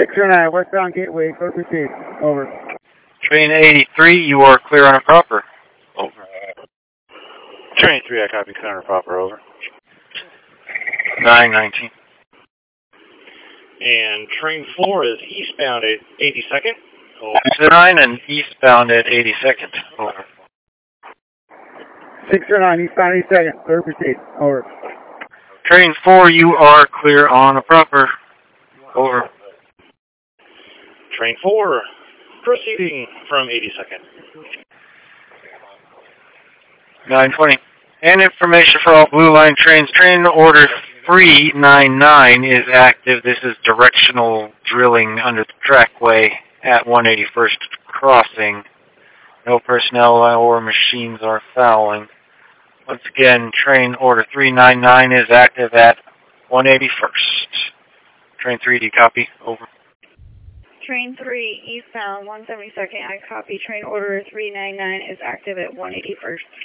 609, westbound Gateway, clear to proceed. Over. Train 83, you are clear on a proper. Over. Train 3, I copy, clear on a proper, over. 919. And train 4 is eastbound at 82nd. Over. 9 and eastbound at 82nd. Over. 609, eastbound 82nd, clear to proceed. Over. Train 4, you are clear on a proper. Over. Train 4, proceeding from 82nd. 920. And information for all Blue Line trains. Train order 399 is active. This is directional drilling under the trackway at 181st crossing. No personnel or machines are fouling. Once again, train order 399 is active at 181st. Train 3, do you copy? Over. Train 3, eastbound 172nd, I copy. Train order 399 is active at 181st.